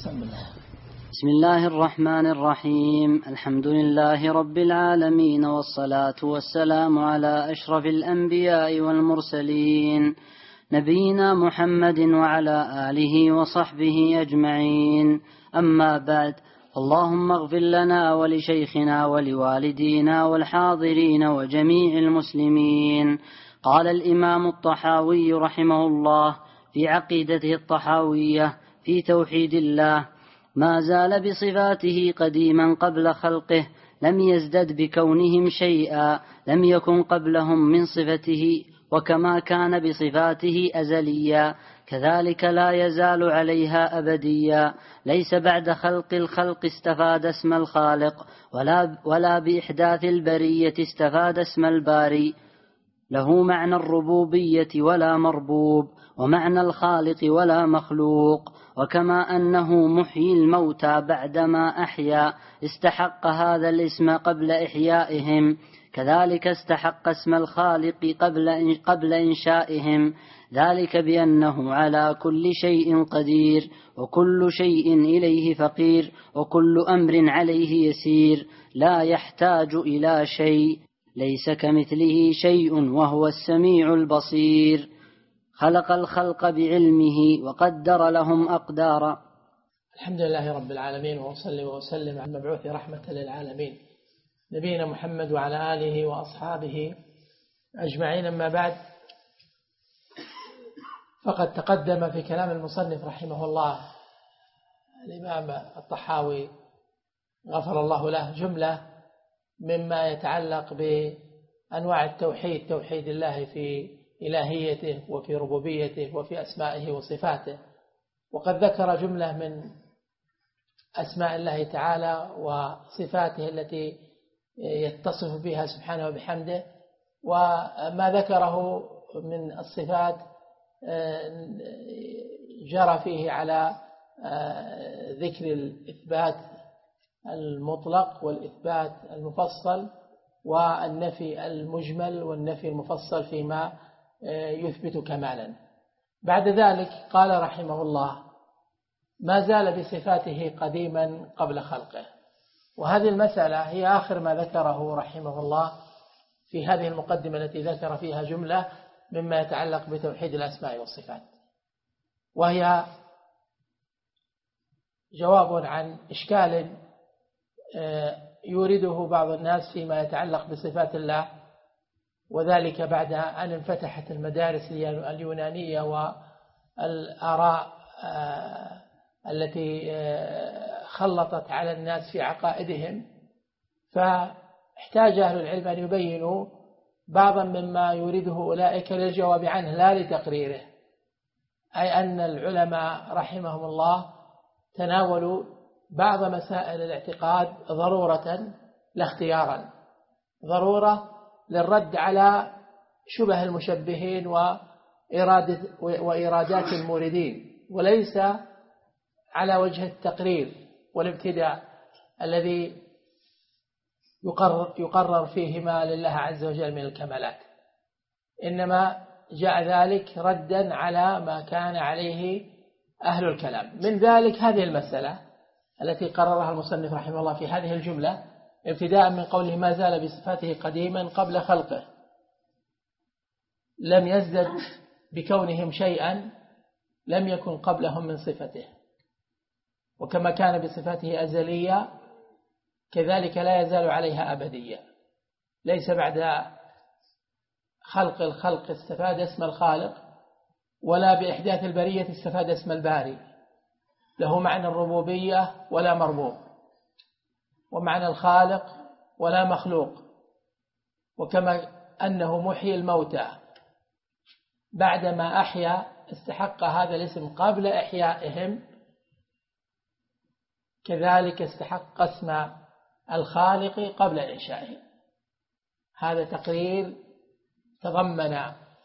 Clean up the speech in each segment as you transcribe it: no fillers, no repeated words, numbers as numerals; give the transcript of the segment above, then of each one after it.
بسم الله الرحمن الرحيم. الحمد لله رب العالمين، والصلاة والسلام على أشرف الأنبياء والمرسلين، نبينا محمد وعلى آله وصحبه أجمعين. أما بعد، اللهم اغفر لنا ولشيخنا ولوالدينا والحاضرين وجميع المسلمين. قال الإمام الطحاوي رحمه الله في عقيدته الطحاوية في توحيد الله: ما زال بصفاته قديما قبل خلقه، لم يزدد بكونهم شيئا لم يكن قبلهم من صفته، وكما كان بصفاته أزليا كذلك لا يزال عليها أبديا. ليس بعد خلق الخلق استفاد اسم الخالق، ولا بإحداث البرية استفاد اسم الباري. له معنى الربوبية ولا مربوب، ومعنى الخالق ولا مخلوق. وكما أنه محيي الموتى بعدما أحيا استحق هذا الاسم قبل إحيائهم، كذلك استحق اسم الخالق قبل إنشائهم، ذلك بأنه على كل شيء قدير، وكل شيء إليه فقير، وكل أمر عليه يسير، لا يحتاج إلى شيء، ليس كمثله شيء وهو السميع البصير. خلق الخلق بعلمه وقدر لهم أقدارا. الحمد لله رب العالمين، وأصلي وأسلم على المبعوث رحمة للعالمين نبينا محمد وعلى آله وأصحابه أجمعين. أما بعد، فقد تقدم في كلام المصنف رحمه الله الإمام الطحاوي غفر الله له جملة مما يتعلق بأنواع التوحيد، توحيد الله في إلهيته وفي ربوبيته وفي أسمائه وصفاته. وقد ذكر جملة من أسماء الله تعالى وصفاته التي يتصف بها سبحانه وبحمده، وما ذكره من الصفات جرى فيه على ذكر الإثبات المطلق والإثبات المفصل، والنفي المجمل والنفي المفصل فيما يثبت كمالا. بعد ذلك قال رحمه الله: ما زال بصفاته قديما قبل خلقه. وهذه المسألة هي آخر ما ذكره رحمه الله في هذه المقدمة التي ذكر فيها جملة مما يتعلق بتوحيد الأسماء والصفات، وهي جواب عن إشكال يورده بعض الناس فيما يتعلق بصفات الله، وذلك بعد أن انفتحت المدارس اليونانية والآراء التي خلطت على الناس في عقائدهم. فاحتاج أهل العلم أن يبينوا بعضا مما يريده أولئك للجواب عنه لا لتقريره، أي أن العلماء رحمهم الله تناولوا بعض مسائل الاعتقاد ضرورة لا اختيارا، ضرورة للرد على شبه المشبهين وإرادات الموردين، وليس على وجه التقرير والابتداء الذي يقرر فيه ما لله عز وجل من الكمالات، إنما جاء ذلك ردا على ما كان عليه أهل الكلام. من ذلك هذه المسألة التي قررها المصنف رحمه الله في هذه الجملة، ابتداء من قوله: ما زال بصفاته قديما قبل خلقه، لم يزدد بكونهم شيئا لم يكن قبلهم من صفته، وكما كان بصفاته أزلية كذلك لا يزال عليها أبدية. ليس بعد خلق الخلق استفاد اسم الخالق، ولا بإحداث البرية استفاد اسم الباري. له معنى الربوبية ولا مربوب، ومعنى الخالق ولا مخلوق. وكما أنه محيي الموتى بعدما أحيا استحق هذا الاسم قبل إحيائهم، كذلك استحق اسم الخالق قبل إنشائهم. هذا تقرير تضمن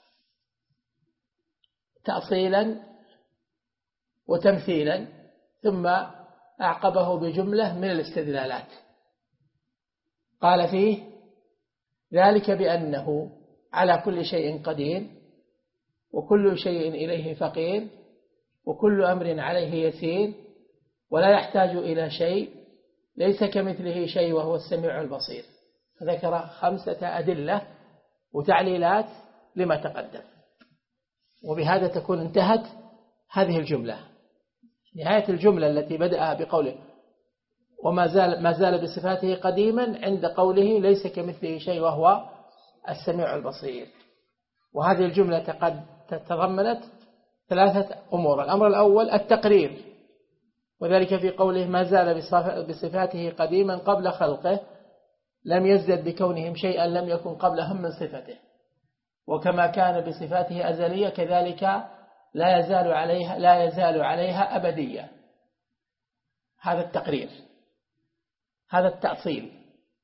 تأصيلا وتمثيلا، ثم أعقبه بجملة من الاستدلالات. قال فيه: ذلك بأنه على كل شيء قدير، وكل شيء إليه فقير، وكل أمر عليه يسير، ولا يحتاج إلى شيء، ليس كمثله شيء وهو السميع البصير. فذكر 5 أدلة وتعليلات لما تقدم، وبهذا تكون انتهت هذه الجملة. نهاية الجملة التي بدأها بقوله ما زال بصفاته قديما، عند قوله ليس كمثله شيء وهو السميع البصير. وهذه الجملة قد تضمنت 3 أمور. الأمر الأول التقرير، وذلك في قوله ما زال بصفاته قديما قبل خلقه، لم يزدد بكونهم شيئا لم يكن قبلهم من صفته، وكما كان بصفاته أزلية كذلك لا يزال عليها أبدية. هذا التقرير، هذا التأصيل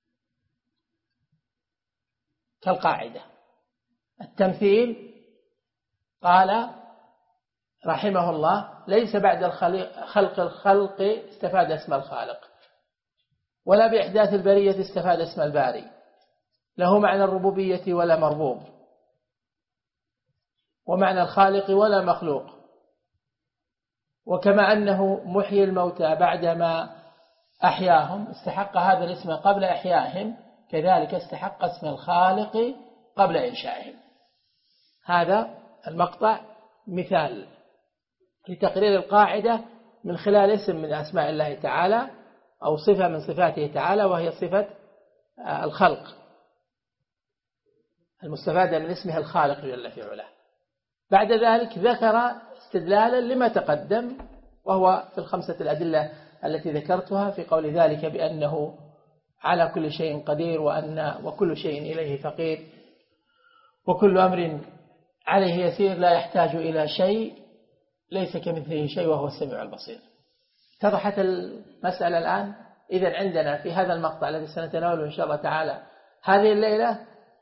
كالقاعدة. التمثيل قال رحمه الله ليس بعد الخلق استفاد اسم الخالق، ولا بإحداث البرية استفاد اسم الباري، له معنى الربوبية ولا مربوب، ومعنى الخالق ولا مخلوق. وكما أنه محيي الموتى بعدما أحياهم استحق هذا الاسم قبل إحيائهم، كذلك استحق اسم الخالق قبل إنشائهم. هذا المقطع مثال لتقرير القاعدة من خلال اسم من أسماء الله تعالى أو صفة من صفاته تعالى، وهي صفة الخلق المستفادة من اسمه الخالق جل في علاه. بعد ذلك ذكر استدلالا لما تقدم، وهو في 5 الأدلة التي ذكرتها في قول ذلك بأنه على كل شيء قدير، وكل شيء إليه فقير، وكل أمر عليه يسير، لا يحتاج إلى شيء، ليس كمثله شيء وهو السميع البصير. اتضحت المسألة الآن. إذن عندنا في هذا المقطع الذي سنتناوله إن شاء الله تعالى هذه الليلة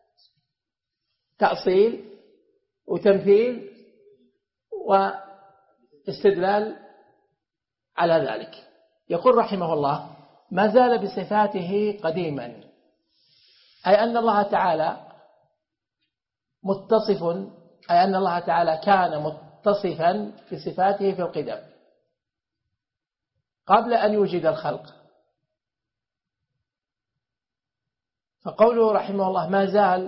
تأصيل وتمثيل واستدلال على ذلك. يقول رحمه الله ما زال بصفاته قديما، أي أن الله تعالى أي أن الله تعالى كان متصفا بصفاته في القدم قبل أن يوجد الخلق. فقوله رحمه الله ما زال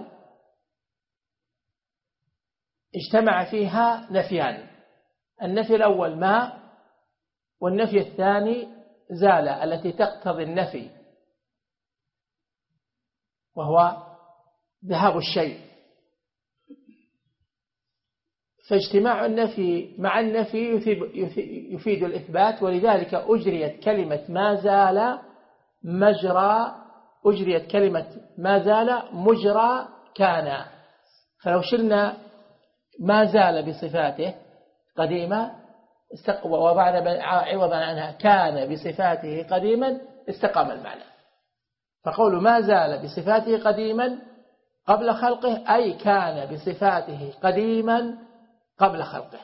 اجتمع فيها نفيان، النفي الأول ما، والنفي الثاني زال التي تقتضي النفي، وهو ذهاب الشيء. فاجتماع النفي مع النفي يفيد الإثبات، ولذلك أجريت كلمة ما زال مجرى كان. فلو شلنا ما زال بصفاته قديما وبعد عوضا عنها كان بصفاته قديما استقام المعنى. فقول ما زال بصفاته قديما قبل خلقه أي كان بصفاته قديما قبل خلقه.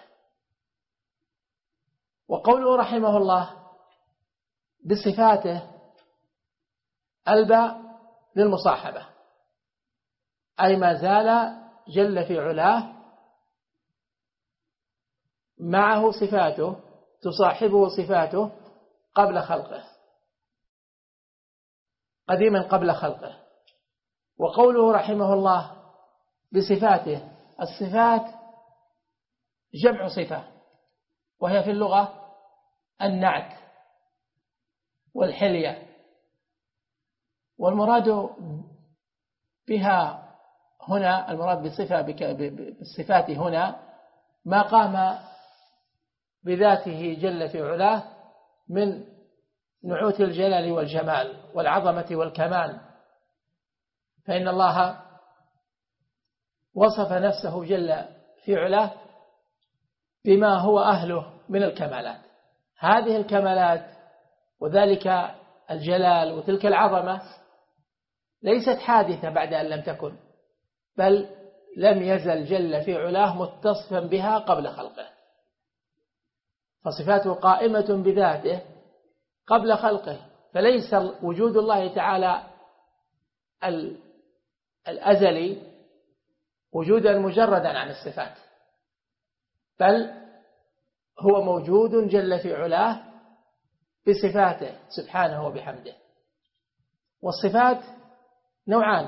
وقوله رحمه الله بصفاته الباء للمصاحبة، أي ما زال جل في علاه معه صفاته تصاحبه صفاته قبل خلقه، قديما قبل خلقه. وقوله رحمه الله بصفاته، الصفات جمع صفة، وهي في اللغة النعت والحلية، والمراد بها هنا، المراد بالصفات هنا ما قام بذاته جل في علاه من نعوت الجلال والجمال والعظمة والكمال، فإن الله وصف نفسه جل في علاه بما هو أهله من الكمالات. هذه الكمالات وذلك الجلال وتلك العظمة ليست حادثة بعد أن لم تكن، بل لم يزل جل في علاه متصفا بها قبل خلقه. فصفاته قائمة بذاته قبل خلقه، فليس وجود الله تعالى الأزلي وجودا مجردا عن الصفات، بل هو موجود جل في علاه بصفاته سبحانه وبحمده. والصفات نوعان: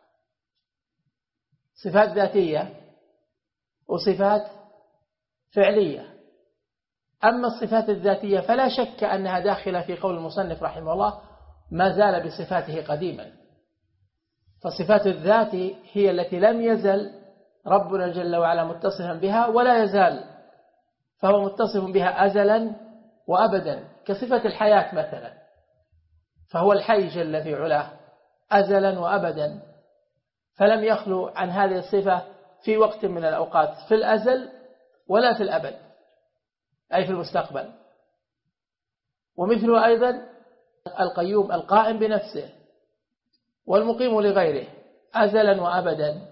صفات ذاتية وصفات فعلية. أما الصفات الذاتية فلا شك أنها داخلة في قول المصنف رحمه الله ما زال بصفاته قديما. فصفات الذات هي التي لم يزل ربنا جل وعلا متصفا بها ولا يزال، فهو متصف بها أزلا وأبدا، كصفة الحياة مثلا، فهو الحي جل في علاه أزلا وأبدا، فلم يخلو عن هذه الصفة في وقت من الأوقات في الأزل ولا في الأبد، أي في المستقبل. ومثله أيضا القيوم القائم بنفسه والمقيم لغيره أزلا وأبدا.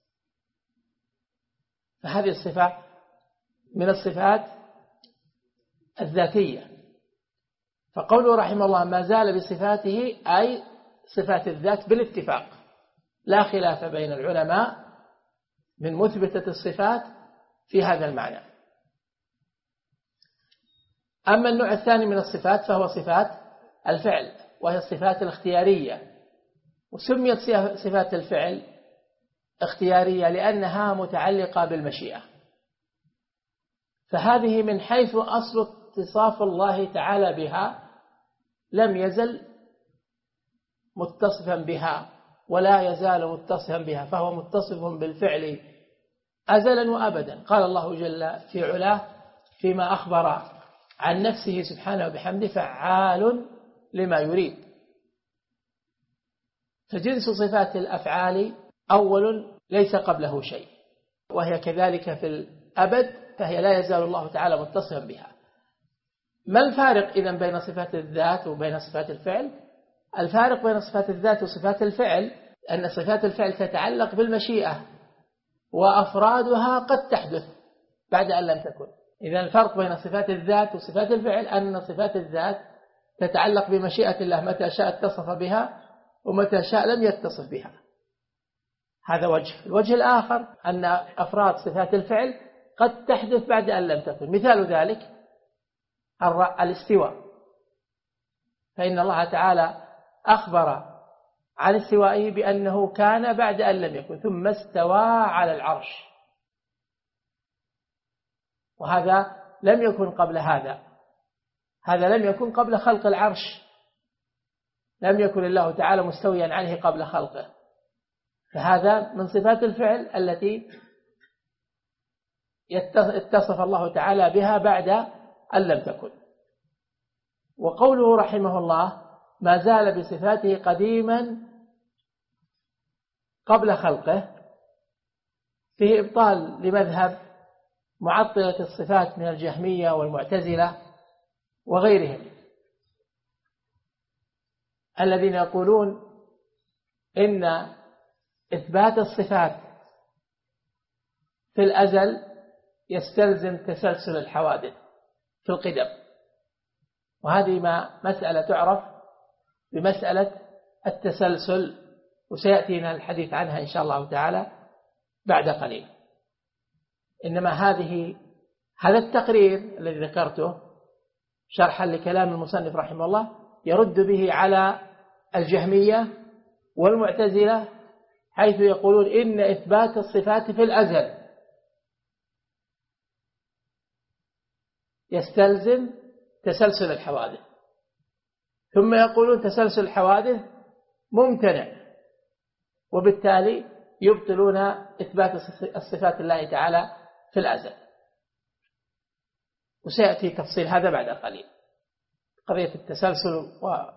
فهذه الصفة من الصفات الذاتية. فقوله رحمه الله ما زال بصفاته أي صفات الذات بالاتفاق، لا خلاف بين العلماء من مثبتة الصفات في هذا المعنى. أما النوع الثاني من الصفات فهو صفات الفعل، وهي الصفات الاختيارية. وسميت صفات الفعل اختيارية لأنها متعلقة بالمشيئة. فهذه من حيث أصل اتصاف الله تعالى بها لم يزل متصفا بها ولا يزال متصفا بها، فهو متصف بالفعل أزلا وأبدا. قال الله جل في علاه فيما أخبر عن نفسه سبحانه وبحمده فعال لما يريد. فجنس صفات الأفعال أول ليس قبله شيء، وهي كذلك في الأبد، فهي لا يزال الله تعالى متصفا بها. ما الفارق إذن بين صفات الذات وبين صفات الفعل؟ الفارق بين صفات الذات وصفات الفعل أن صفات الفعل تتعلق بالمشيئة، وأفرادها قد تحدث بعد أن لم تكن. إذن الفرق بين صفات الذات وصفات الفعل أن صفات الذات تتعلق بمشيئة الله، متى شاء اتصف بها ومتى شاء لم يتصف بها. هذا وجه. الوجه الآخر أن أفراد صفات الفعل قد تحدث بعد أن لم تكن. مثال ذلك الاستواء، فإن الله تعالى أخبر عن استوائه بأنه كان بعد أن لم يكن، ثم استوى على العرش، وهذا لم يكن قبل هذا لم يكن قبل خلق العرش، لم يكن الله تعالى مستويا عليه قبل خلقه. فهذا من صفات الفعل التي اتصف الله تعالى بها بعد أن لم تكن. وقوله رحمه الله ما زال بصفاته قديما قبل خلقه فيه إبطال لمذهب معطلة الصفات من الجهمية والمعتزلة وغيرهم، الذين يقولون إن إثبات الصفات في الأزل يستلزم تسلسل الحوادث في القدم، وهذه مسألة تعرف بمسألة التسلسل، وسيأتينا الحديث عنها إن شاء الله تعالى بعد قليل. إنما هذا التقرير الذي ذكرته شرحا لكلام المصنف رحمه الله يرد به على الجهمية والمعتزلة، حيث يقولون إن إثبات الصفات في الأزل يستلزم تسلسل الحوادث، ثم يقولون تسلسل الحوادث ممتنع، وبالتالي يبطلون إثبات الصفات الله تعالى في الأزل. وسيأتي تفصيل هذا بعد قليل، قضية التسلسل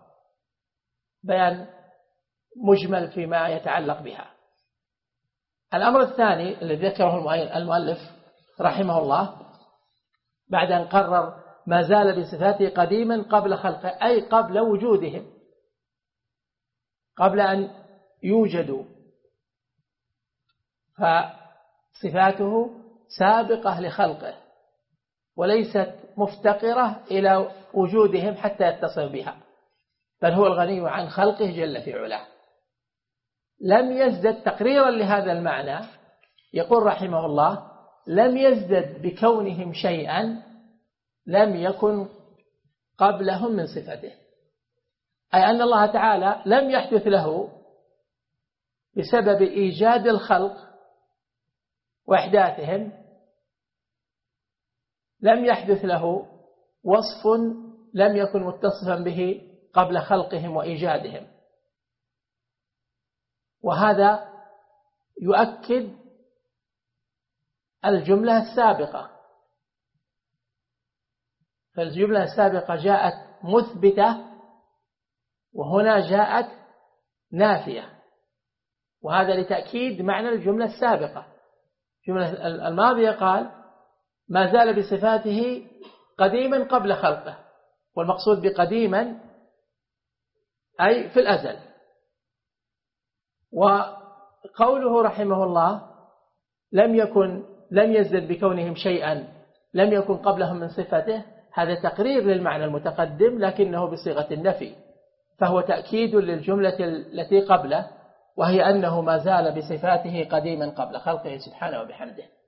وبيان مجمل فيما يتعلق بها. الأمر الثاني الذي ذكره المؤلف رحمه الله بعد أن قرر ما زال بصفاته قديما قبل خلقه، أي قبل وجودهم، قبل أن يوجدوا، فصفاته سابقة لخلقه وليست مفتقرة إلى وجودهم حتى يتصف بها، بل هو الغني عن خلقه جل في علاه. لم يزدد تقريرا لهذا المعنى، يقول رحمه الله لم يزدد بكونهم شيئا لم يكن قبلهم من صفته، أي أن الله تعالى لم يحدث له بسبب إيجاد الخلق وإحداثهم، لم يحدث له وصف لم يكن متصفا به قبل خلقهم وإيجادهم. وهذا يؤكد الجملة السابقة، فالجملة السابقة جاءت مثبتة وهنا جاءت نافية، وهذا لتأكيد معنى الجملة السابقة. الجملة الماضية قال ما زال بصفاته قديما قبل خلقه، والمقصود بقديما أي في الأزل. وقوله رحمه الله لم يزل بكونهم شيئا لم يكن قبلهم من صفته، هذا تقرير للمعنى المتقدم لكنه بصيغة النفي، فهو تأكيد للجملة التي قبله، وهي أنه ما زال بصفاته قديما قبل خلقه سبحانه وبحمده.